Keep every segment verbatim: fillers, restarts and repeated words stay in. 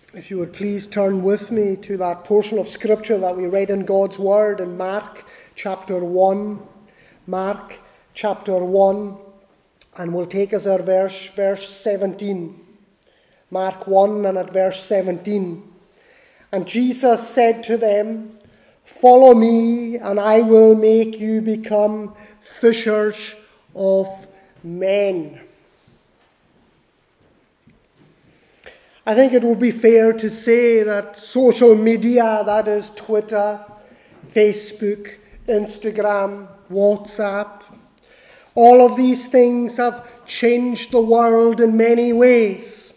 If you would please turn with me to that portion of Scripture that we read in God's Word in Mark chapter one. Mark chapter one, and we'll take as our verse, verse seventeen. Mark one and at verse seventeen. And Jesus said to them, "Follow me, and I will make you become fishers of men." I think it would be fair to say that social media, that is Twitter, Facebook, Instagram, WhatsApp, all of these things have changed the world in many ways.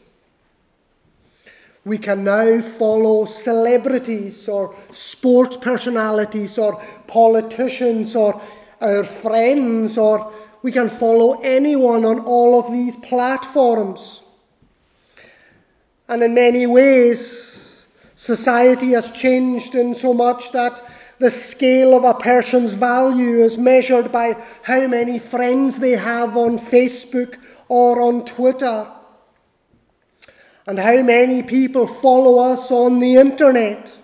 We can now follow celebrities or sports personalities or politicians or our friends, or we can follow anyone on all of these platforms. And in many ways, society has changed in so much that the scale of a person's value is measured by how many friends they have on Facebook or on Twitter, and how many people follow us on the internet.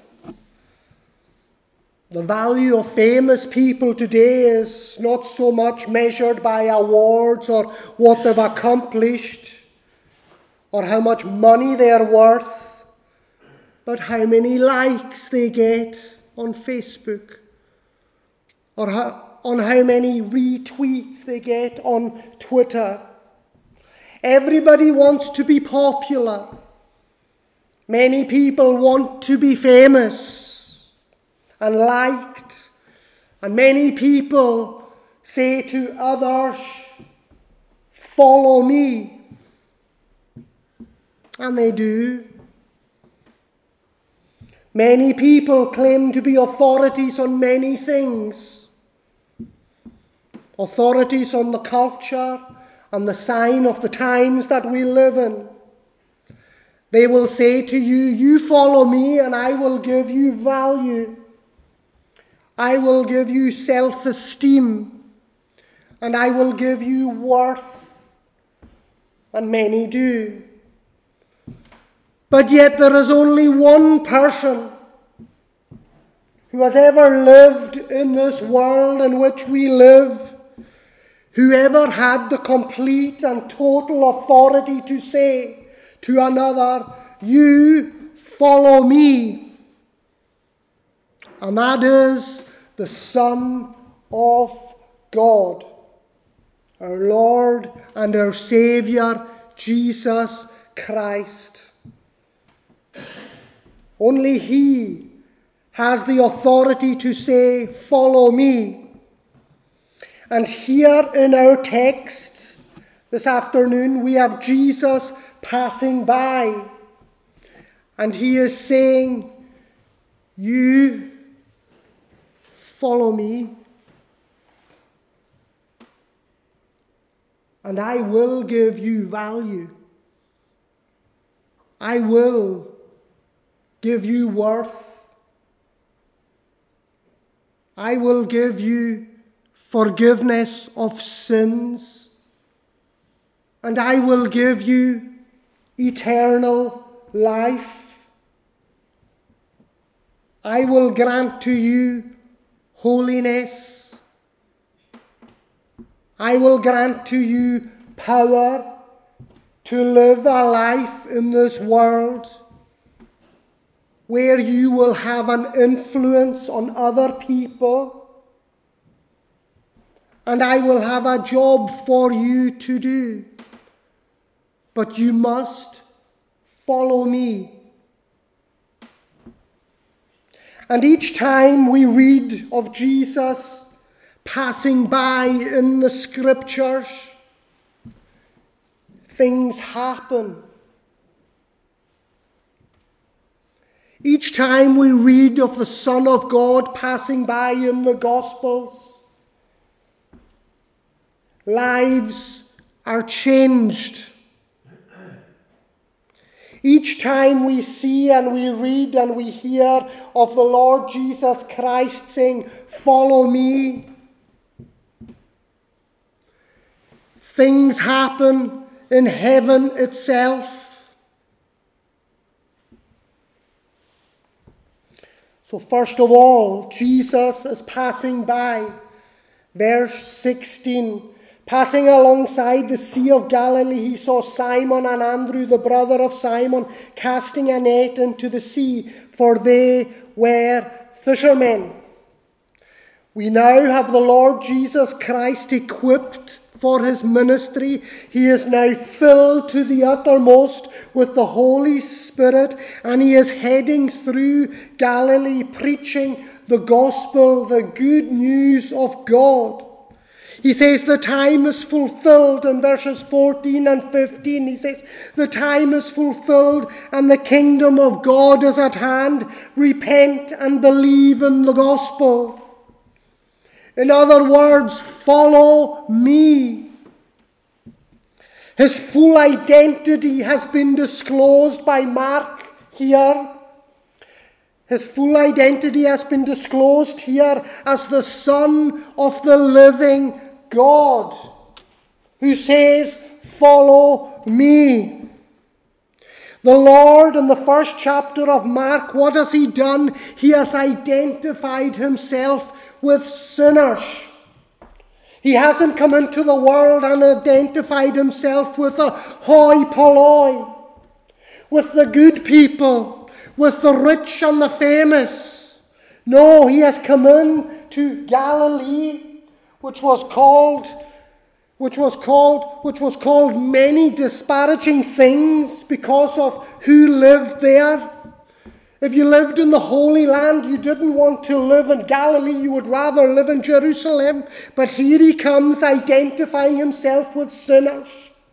The value of famous people today is not so much measured by awards or what they've accomplished, or how much money they're worth, but how many likes they get on Facebook, or how, on how many retweets they get on Twitter. Everybody wants to be popular. Many people want to be famous and liked, and many people say to others, "Follow me." And they do. Many people claim to be authorities on many things. Authorities on the culture and the sign of the times that we live in. They will say to you, "You follow me and I will give you value. I will give you self-esteem, and I will give you worth." And many do. But yet there is only one person who has ever lived in this world in which we live, who ever had the complete and total authority to say to another, "You follow me." And that is the Son of God, our Lord and our Saviour, Jesus Christ. Only He has the authority to say, "Follow me." And here in our text this afternoon, we have Jesus passing by. And He is saying, "You follow me, and I will give you value. I will give you worth. I will give you forgiveness of sins. And I will give you eternal life. I will grant to you holiness. I will grant to you power to live a life in this world where you will have an influence on other people, and I will have a job for you to do. But you must follow me." And each time we read of Jesus passing by in the Scriptures, things happen. Each time we read of the Son of God passing by in the Gospels, lives are changed. Each time we see and we read and we hear of the Lord Jesus Christ saying, "Follow me," things happen in heaven itself. So first of all, Jesus is passing by. Verse sixteen. Passing alongside the Sea of Galilee, he saw Simon and Andrew, the brother of Simon, casting a net into the sea, for they were fishermen. We now have the Lord Jesus Christ equipped for his ministry. He is now filled to the uttermost with the Holy Spirit, and he is heading through Galilee preaching the gospel, the good news of God. He says the time is fulfilled in verses fourteen and fifteen. He says the time is fulfilled and the kingdom of God is at hand. Repent and believe in the gospel. In other words, follow me. His full identity has been disclosed by Mark here. His full identity has been disclosed here as the Son of the living God, who says, follow me. The Lord, in the first chapter of Mark, what has he done? He has identified himself with sinners. He hasn't come into the world and identified himself with a hoi polloi, with the good people, with the rich and the famous. No, he has come in to Galilee, which was called, which was called, which was called many disparaging things because of who lived there. If you lived in the Holy Land, you didn't want to live in Galilee, you would rather live in Jerusalem. But here he comes identifying himself with sinners.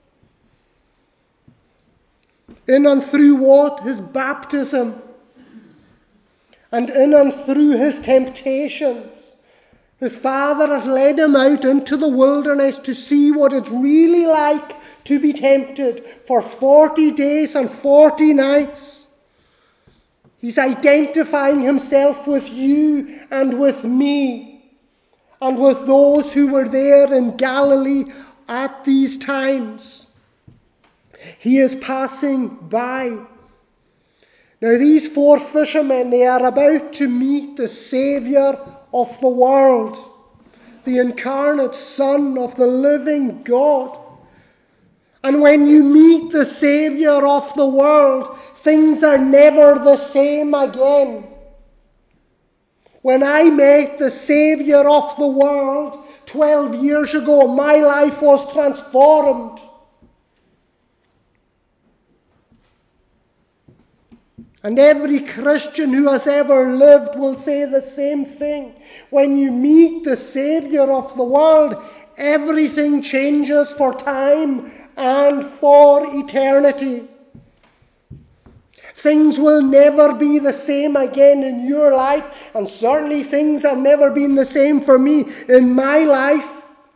In and through what? His baptism. And in and through his temptations. His Father has led him out into the wilderness to see what it's really like to be tempted for forty days and forty nights. He's identifying himself with you and with me and with those who were there in Galilee at these times. He is passing by. Now these four fishermen, they are about to meet the Saviour of the world, the incarnate Son of the living God. And when you meet the Saviour of the world, things are never the same again. When I met the Saviour of the world twelve years ago, my life was transformed. And every Christian who has ever lived will say the same thing. When you meet the Saviour of the world, everything changes for time and for eternity. Things will never be the same again in your life, and certainly things have never been the same for me in my life.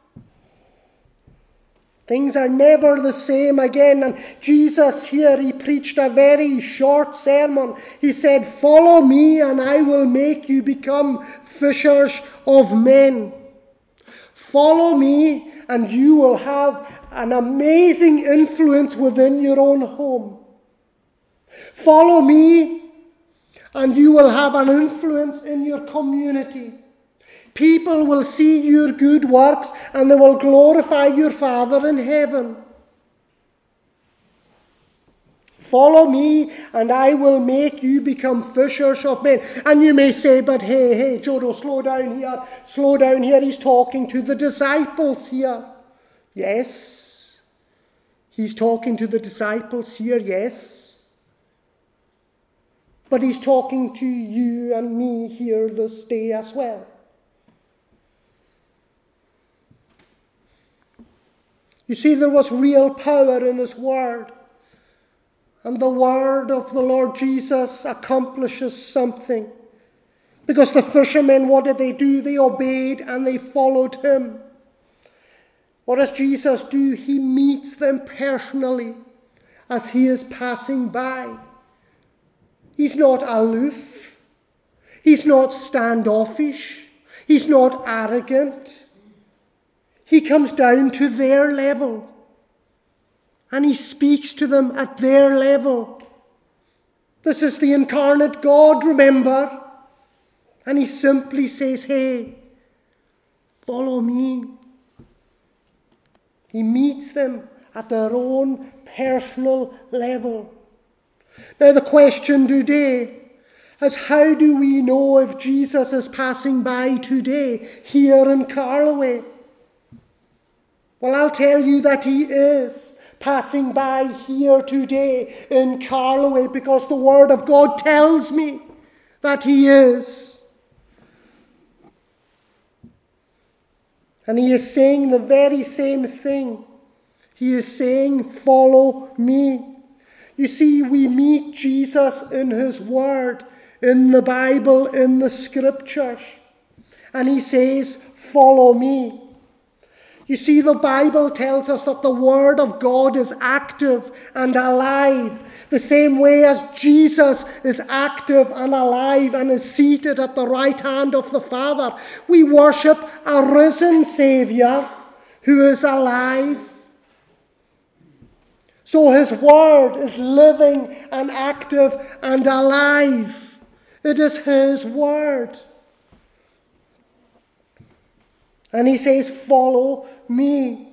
Things are never the same again. And Jesus here, he preached a very short sermon. He said, follow me and I will make you become fishers of men. Follow me and you will have an amazing influence within your own home. Follow me and you will have an influence in your community. People will see your good works and they will glorify your Father in heaven. Follow me and I will make you become fishers of men. And you may say, but hey, hey, Jodo, slow down here. Slow down here. He's talking to the disciples here. Yes. He's talking to the disciples here, yes. But he's talking to you and me here this day as well. You see, there was real power in his word. And the word of the Lord Jesus accomplishes something. Because the fishermen, what did they do? They obeyed and they followed him. What does Jesus do? He meets them personally as he is passing by. He's not aloof. He's not standoffish. He's not arrogant. He comes down to their level. And he speaks to them at their level. This is the incarnate God, remember. And he simply says, hey, follow me. He meets them at their own personal level. Now the question today is, how do we know if Jesus is passing by today here in Carloway? Well, I'll tell you that he is passing by here today in Carloway, because the Word of God tells me that he is. And he is saying the very same thing. He is saying, follow me. You see, we meet Jesus in his Word, in the Bible, in the Scriptures. And he says, follow me. You see, the Bible tells us that the Word of God is active and alive, the same way as Jesus is active and alive and is seated at the right hand of the Father. We worship a risen Saviour who is alive. So his Word is living and active and alive. It is his Word. And he says, follow me.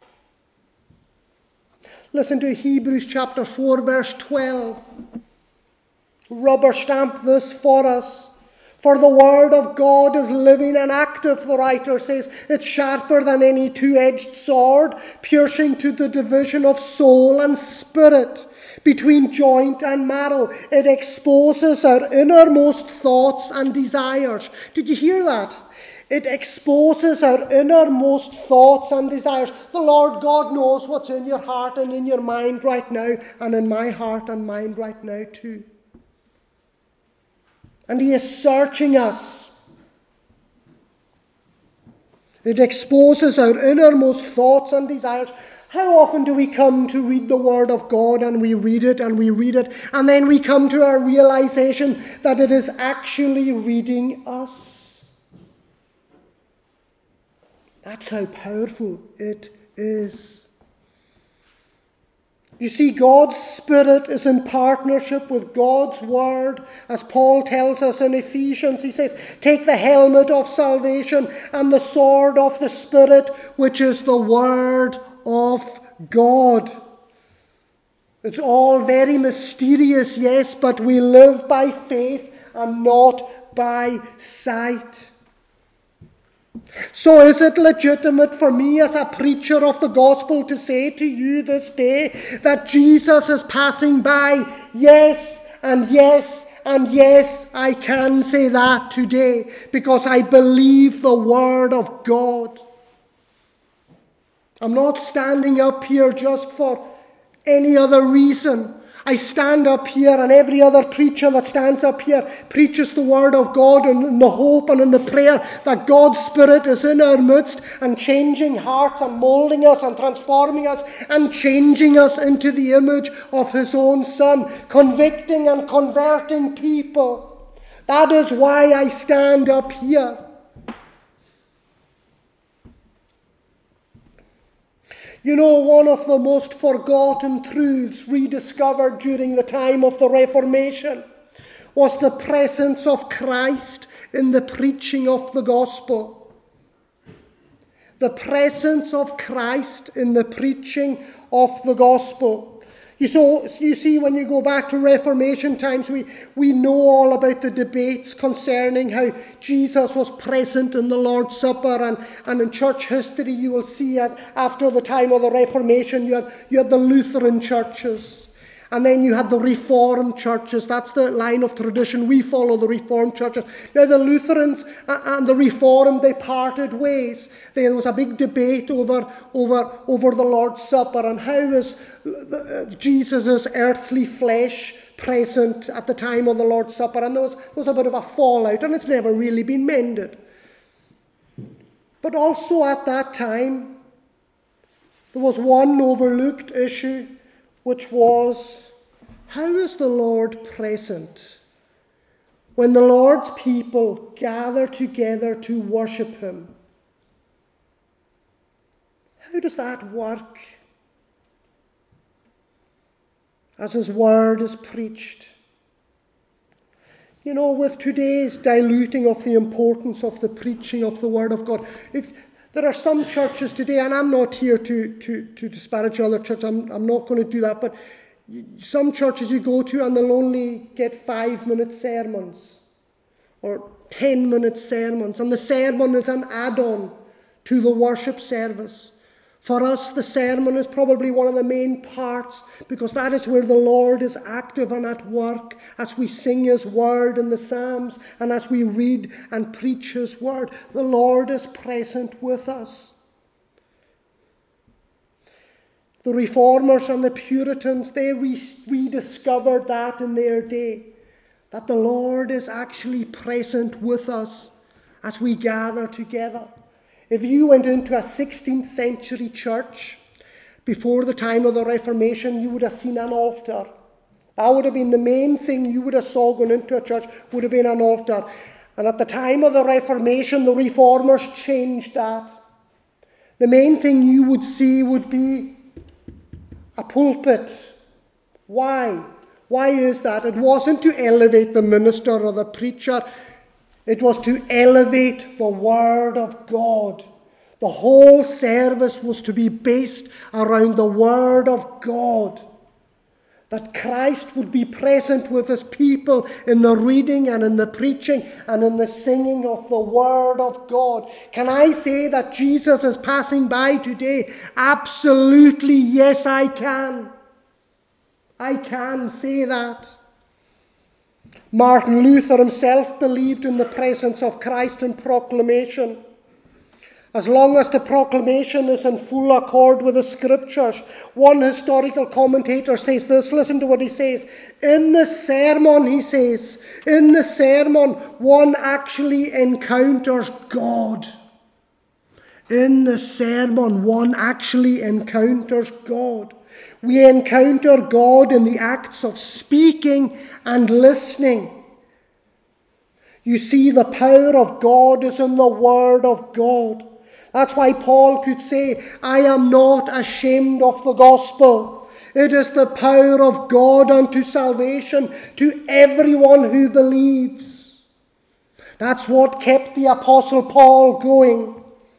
Listen to Hebrews chapter four, verse twelve. Rubber stamp this for us. For the Word of God is living and active, the writer says. It's sharper than any two-edged sword, piercing to the division of soul and spirit, between joint and marrow. It exposes our innermost thoughts and desires. Did you hear that? It exposes our innermost thoughts and desires. The Lord God knows what's in your heart and in your mind right now, and in my heart and mind right now too. And he is searching us. It exposes our innermost thoughts and desires. How often do we come to read the Word of God, and we read it and we read it, and then we come to our realization that it is actually reading us? That's how powerful it is. You see, God's Spirit is in partnership with God's Word. As Paul tells us in Ephesians, he says, take the helmet of salvation and the sword of the Spirit, which is the Word of God. It's all very mysterious, yes, but we live by faith and not by sight. So is it legitimate for me as a preacher of the gospel to say to you this day that Jesus is passing by? Yes, and yes, and yes, I can say that today because I believe the Word of God. I'm not standing up here just for any other reason. I stand up here, and every other preacher that stands up here preaches the Word of God and in the hope and in the prayer that God's Spirit is in our midst and changing hearts and molding us and transforming us and changing us into the image of his own Son, convicting and converting people. That is why I stand up here. You know, one of the most forgotten truths rediscovered during the time of the Reformation was the presence of Christ in the preaching of the gospel. The presence of Christ in the preaching of the gospel. You, so, you see, when you go back to Reformation times, we, we know all about the debates concerning how Jesus was present in the Lord's Supper. And, and in church history, you will see that after the time of the Reformation, you had, you had the Lutheran churches. And then you had the Reformed churches. That's the line of tradition. We follow the Reformed churches. Now the Lutherans and the Reformed, they parted ways. There was a big debate over, over, over the Lord's Supper and how is Jesus' earthly flesh present at the time of the Lord's Supper. And there was, there was a bit of a fallout, and it's never really been mended. But also at that time, there was one overlooked issue, which was, how is the Lord present when the Lord's people gather together to worship him? How does that work as his word is preached? you know, with today's diluting of the importance of the preaching of the Word of God, if there are some churches today, and I'm not here to, to, to disparage other churches, I'm, I'm not going to do that, but some churches you go to and they'll only get five-minute sermons or ten-minute sermons, and the sermon is an add-on to the worship service. For us, the sermon is probably one of the main parts, because that is where the Lord is active and at work as we sing His word in the Psalms and as we read and preach His word. The Lord is present with us. The Reformers and the Puritans, they re- rediscovered that in their day, that the Lord is actually present with us as we gather together. If you went into a sixteenth century church before the time of the Reformation, you would have seen an altar. That would have been the main thing you would have saw going into a church, would have been an altar. And at the time of the Reformation, the Reformers changed that. The main thing you would see would be a pulpit. Why? Why is that? It wasn't to elevate the minister or the preacher. It was to elevate the Word of God. The whole service was to be based around the Word of God. That Christ would be present with His people in the reading and in the preaching and in the singing of the Word of God. Can I say that Jesus is passing by today? Absolutely, yes, I can. I can say that. Martin Luther himself believed in the presence of Christ in proclamation. As long as the proclamation is in full accord with the Scriptures. One historical commentator says this, listen to what he says. In the sermon, he says, in the sermon, one actually encounters God. In the sermon, one actually encounters God. We encounter God in the acts of speaking and listening. You see, the power of God is in the Word of God. That's why Paul could say, I am not ashamed of the gospel. It is the power of God unto salvation to everyone who believes. That's what kept the Apostle Paul going.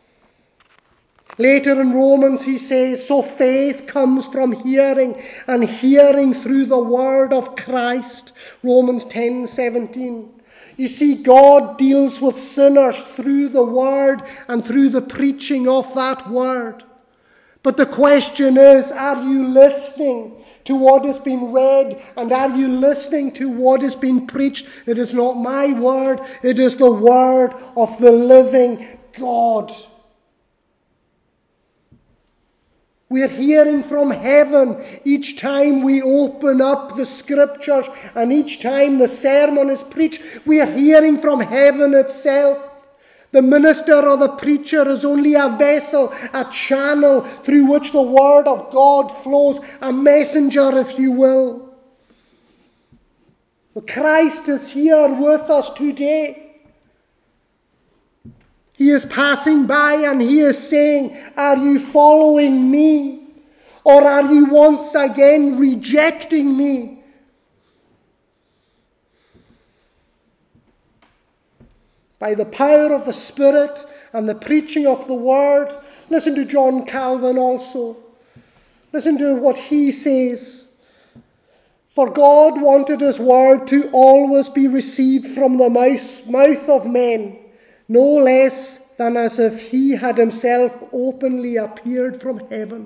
Later in Romans he says, so faith comes from hearing, and hearing through the word of Christ. Romans ten seventeen. You see, God deals with sinners through the word and through the preaching of that word. But the question is, are you listening to what has been read, and are you listening to what has been preached? It is not my word, it is the word of the living God. We're hearing from heaven each time we open up the Scriptures, and each time the sermon is preached, we are hearing from heaven itself. The minister or the preacher is only a vessel, a channel through which the Word of God flows, a messenger, if you will. But Christ is here with us today. He is passing by and He is saying, are you following me? Or are you once again rejecting me? By the power of the Spirit and the preaching of the Word. Listen to John Calvin also. Listen to what he says. For God wanted His Word to always be received from the mouth of men, no less than as if He had Himself openly appeared from heaven.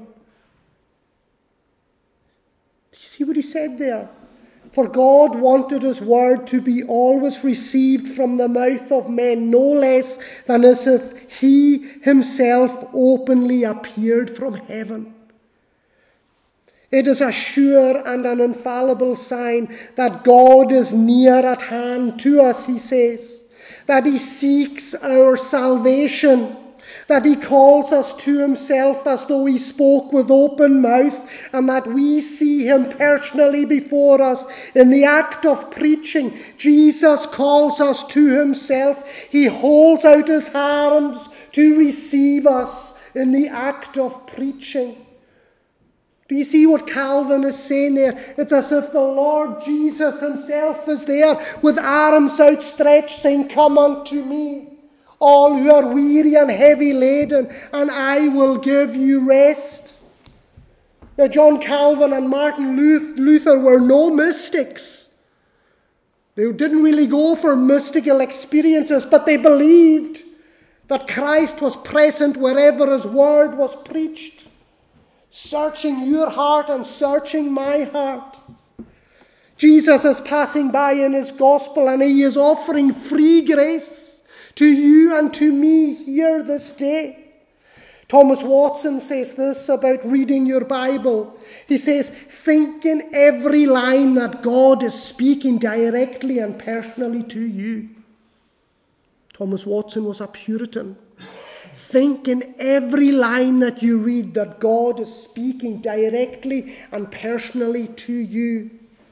Do you see what he said there? For God wanted His word to be always received from the mouth of men, no less than as if He Himself openly appeared from heaven. It is a sure and an infallible sign that God is near at hand to us, he says. That He seeks our salvation, that He calls us to Himself as though He spoke with open mouth, and that we see Him personally before us. In the act of preaching, Jesus calls us to Himself. He holds out His hands to receive us in the act of preaching. But you see what Calvin is saying there? It's as if the Lord Jesus himself is there with arms outstretched saying, "Come unto me, all who are weary and heavy laden, and I will give you rest." Now, John Calvin and Martin Luther were no mystics. They didn't really go for mystical experiences, but they believed that Christ was present wherever his word was preached, searching your heart and searching my heart. Jesus is passing by in his gospel, and he is offering free grace to you and to me here this day. Thomas Watson says this about reading your Bible. He says, "Think in every line that God is speaking directly and personally to you." Thomas Watson was a Puritan. Think in every line that you read that God is speaking directly and personally to you.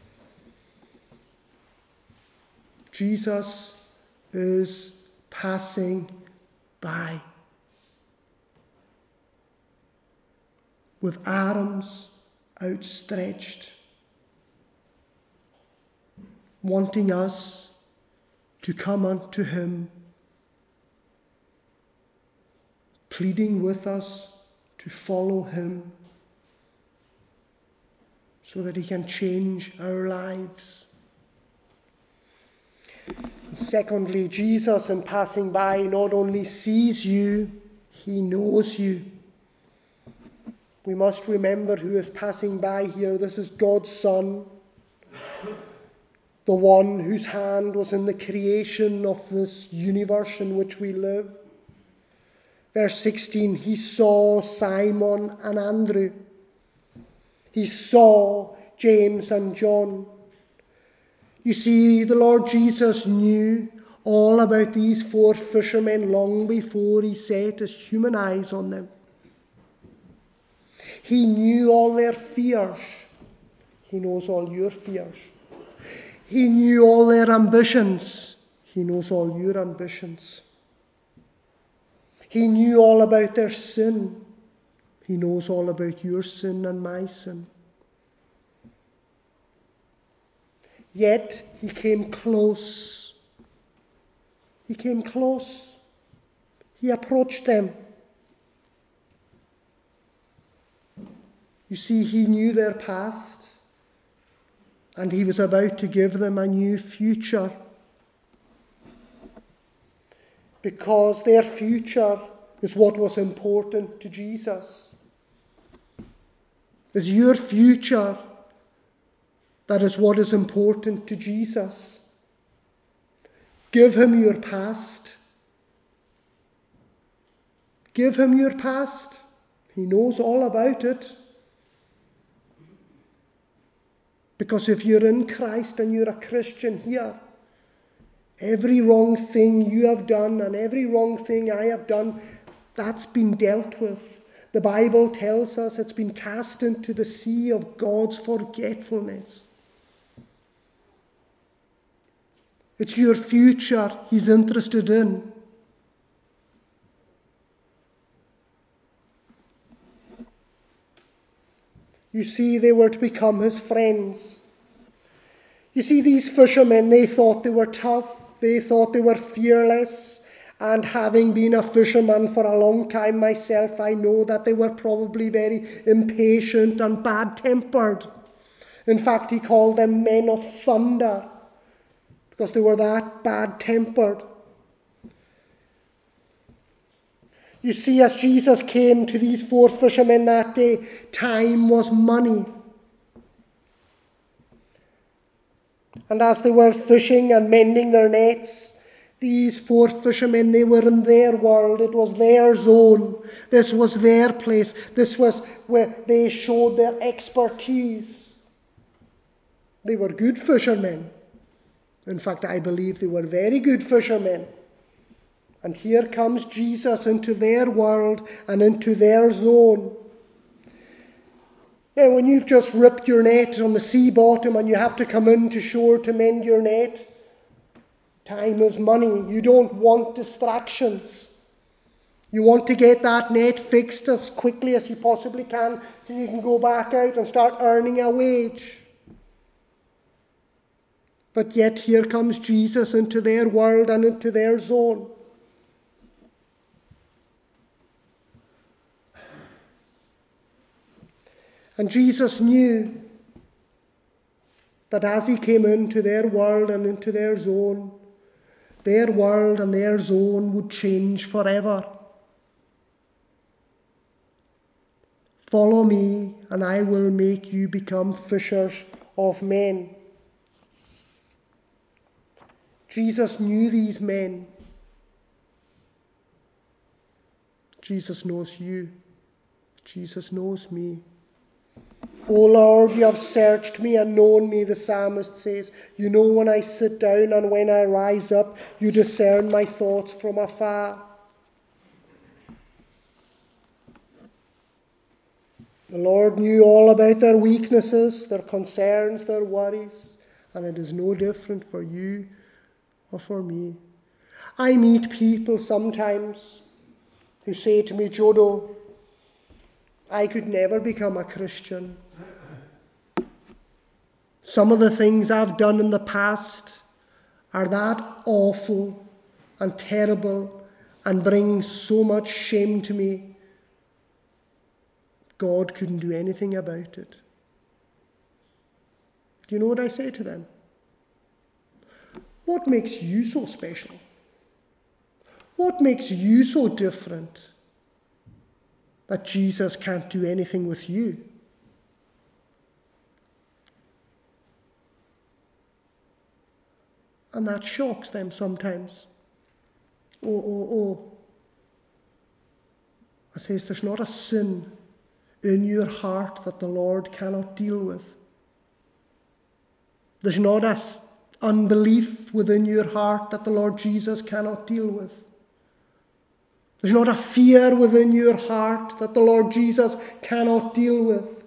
Jesus is passing by with arms outstretched, wanting us to come unto him, pleading with us to follow him so that he can change our lives. And secondly, Jesus, in passing by, not only sees you, he knows you. We must remember who is passing by here. This is God's Son, the one whose hand was in the creation of this universe in which we live. Verse sixteen, he saw Simon and Andrew. He saw James and John. You see, the Lord Jesus knew all about these four fishermen long before he set his human eyes on them. He knew all their fears. He knows all your fears. He knew all their ambitions. He knows all your ambitions. He knew all about their sin. He knows all about your sin and my sin. Yet he came close. He came close. He approached them. You see, he knew their past, and he was about to give them a new future. Because their future is what was important to Jesus. It's your future that is what is important to Jesus. Give him your past. Give him your past. He knows all about it. Because if you're in Christ and you're a Christian here, every wrong thing you have done and every wrong thing I have done, that's been dealt with. The Bible tells us it's been cast into the sea of God's forgetfulness. It's your future he's interested in. You see, they were to become his friends. You see, these fishermen, they thought they were tough. They thought they were fearless. And having been a fisherman for a long time myself, I know that they were probably very impatient and bad-tempered. In fact, he called them men of thunder because they were that bad-tempered. You see, as Jesus came to these four fishermen that day, time was money. And as they were fishing and mending their nets, these four fishermen, they were in their world. It was their zone. This was their place. This was where they showed their expertise. They were good fishermen. In fact, I believe they were very good fishermen. And here comes Jesus into their world and into their zone. Now, when you've just ripped your net on the sea bottom and you have to come into shore to mend your net, time is money. You don't want distractions. You want to get that net fixed as quickly as you possibly can so you can go back out and start earning a wage. But yet here comes Jesus into their world and into their zone. And Jesus knew that as he came into their world and into their zone, their world and their zone would change forever. Follow me, and I will make you become fishers of men. Jesus knew these men. Jesus knows you. Jesus knows me. O Lord, you have searched me and known me, the psalmist says. You know when I sit down and when I rise up. You discern my thoughts from afar. The Lord knew all about their weaknesses, their concerns, their worries, and it is no different for you or for me. I meet people sometimes who say to me, Jodo, I could never become a Christian. Some of the things I've done in the past are that awful and terrible and bring so much shame to me. God couldn't do anything about it. Do you know what I say to them? What makes you so special? What makes you so different that Jesus can't do anything with you? And that shocks them sometimes. Oh, oh, oh. I says, there's not a sin in your heart that the Lord cannot deal with. There's not an unbelief within your heart that the Lord Jesus cannot deal with. There's not a fear within your heart that the Lord Jesus cannot deal with.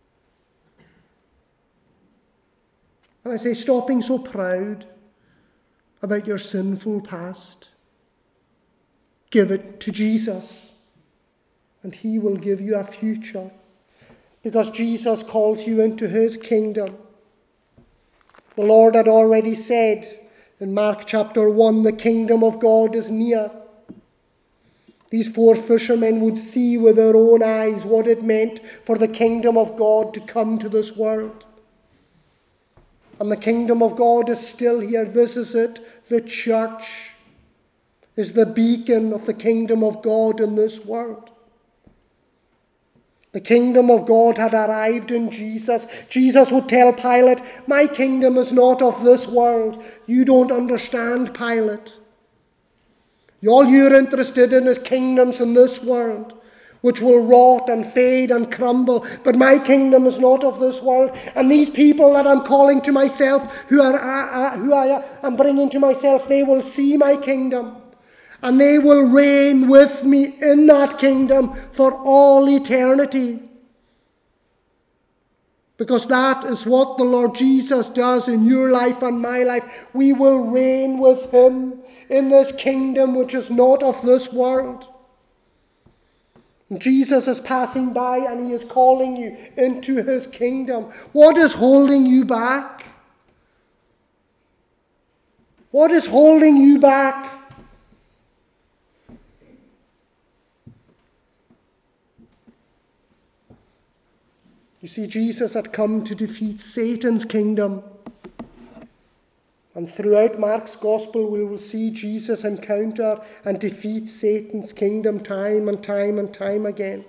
And I say, stop being so proud about your sinful past. Give it to Jesus. And he will give you a future. Because Jesus calls you into his kingdom. The Lord had already said in Mark chapter one, the kingdom of God is near. These four fishermen would see with their own eyes what it meant for the kingdom of God to come to this world. And the kingdom of God is still here. This is it. The church is the beacon of the kingdom of God in this world. The kingdom of God had arrived in Jesus. Jesus would tell Pilate, my kingdom is not of this world. You don't understand, Pilate. All you're interested in is kingdoms in this world, which will rot and fade and crumble. But my kingdom is not of this world. And these people that I'm calling to myself, who, are, uh, uh, who I am bringing to myself, they will see my kingdom. And they will reign with me in that kingdom for all eternity. Because that is what the Lord Jesus does in your life and my life. We will reign with him in this kingdom which is not of this world. Jesus is passing by and he is calling you into his kingdom. What is holding you back? What is holding you back? You see, Jesus had come to defeat Satan's kingdom. And throughout Mark's gospel, we will see Jesus encounter and defeat Satan's kingdom time and time and time again.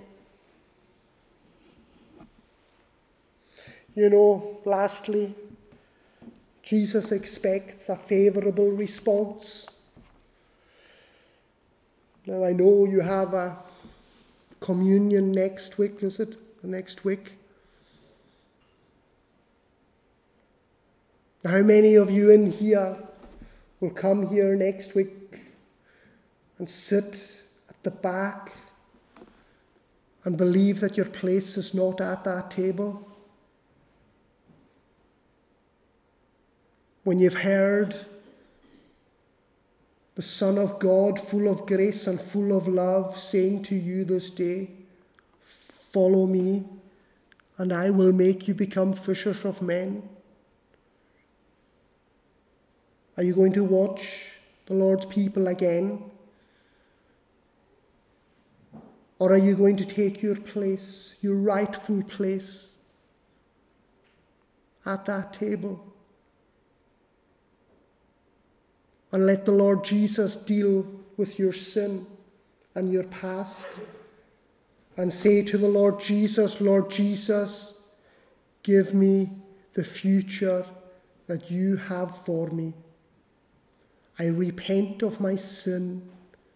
You know, lastly, Jesus expects a favourable response. Now, I know you have a communion next week, is it? Next week. How many of you in here will come here next week and sit at the back and believe that your place is not at that table? When you've heard the Son of God, full of grace and full of love, saying to you this day, follow me, and I will make you become fishers of men? Are you going to watch the Lord's people again? Or are you going to take your place, your rightful place, at that table? And let the Lord Jesus deal with your sin and your past. And say to the Lord Jesus, Lord Jesus, give me the future that you have for me. I repent of my sin,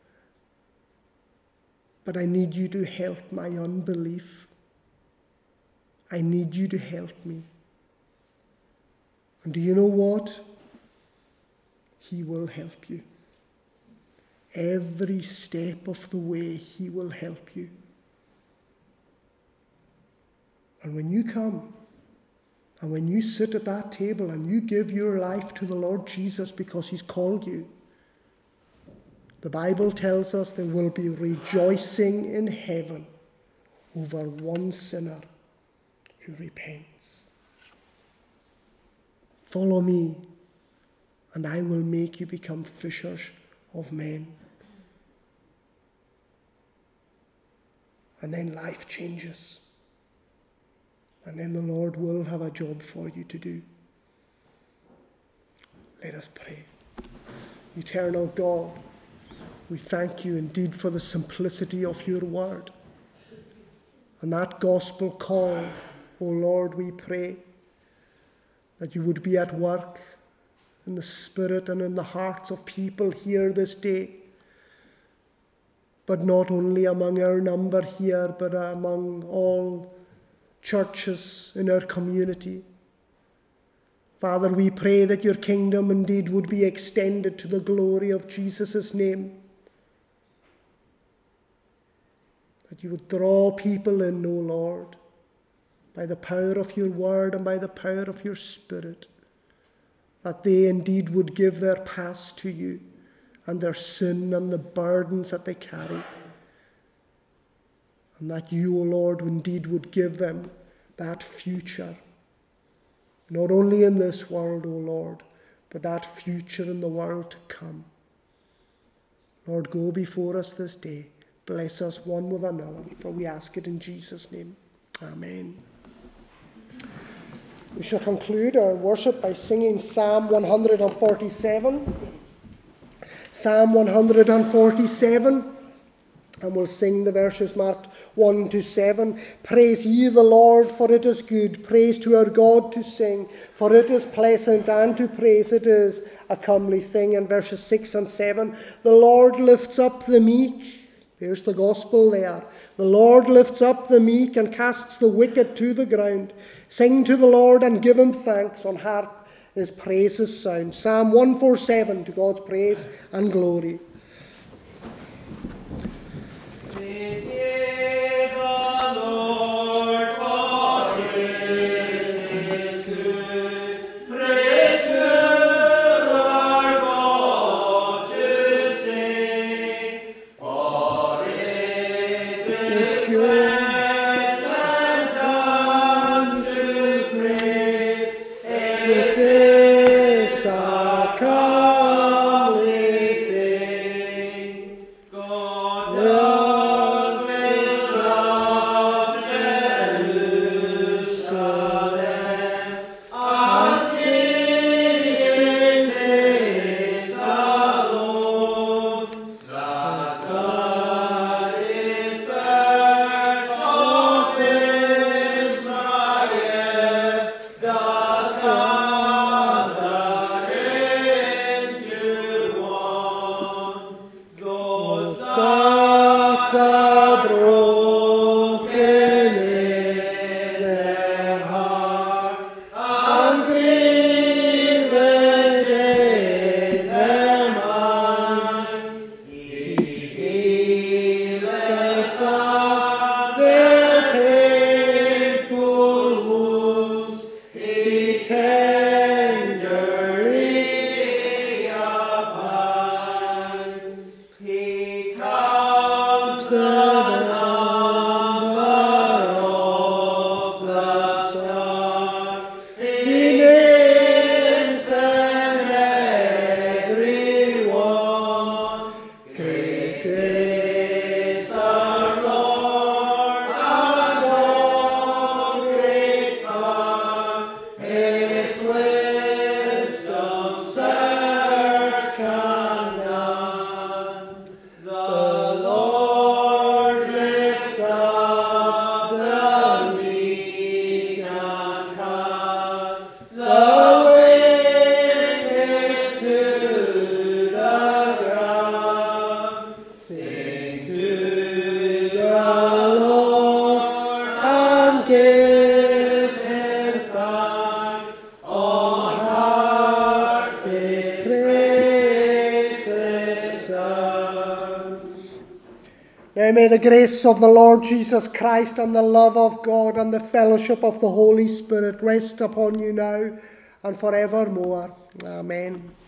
but I need you to help my unbelief. I need you to help me. And do you know what? He will help you. Every step of the way, He will help you. And when you come, and when you sit at that table and you give your life to the Lord Jesus because He's called you, the Bible tells us there will be rejoicing in heaven over one sinner who repents. Follow me, and I will make you become fishers of men. And then life changes. And then the Lord will have a job for you to do. Let us pray. Eternal God, we thank you indeed for the simplicity of your word. And that gospel call, O Lord, we pray that you would be at work in the spirit and in the hearts of people here this day. But not only among our number here, but among all churches in our community. Father, we pray that your kingdom indeed would be extended to the glory of Jesus' name. That you would draw people in, O Lord, by the power of your word and by the power of your Spirit, that they indeed would give their past to you and their sin and the burdens that they carry, and that you, O Lord, indeed would give them that future, not only in this world, O Lord, but that future in the world to come. Lord, go before us this day. Bless us one with another, for we ask it in Jesus' name. Amen. We shall conclude our worship by singing Psalm one forty-seven. Psalm one forty-seven. And we'll sing the verses marked one to seven. Praise ye the Lord, for it is good. Praise to our God to sing, for it is pleasant, and to praise it is a comely thing. And verses six and seven. The Lord lifts up the meek. There's the gospel there. The Lord lifts up the meek and casts the wicked to the ground. Sing to the Lord and give him thanks. On harp his praises sound. Psalm one forty-seven, to God's praise and glory. Praise ye the Lord, for it is good. Praise to our God to sing, for it is good. It is a comely thing. God doth Now may the grace of the Lord Jesus Christ and the love of God and the fellowship of the Holy Spirit rest upon you now and forevermore. Amen.